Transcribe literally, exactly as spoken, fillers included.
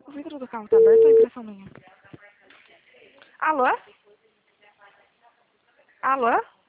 O vidro do carro tá aberto ou é impressão minha? Alô? Alô?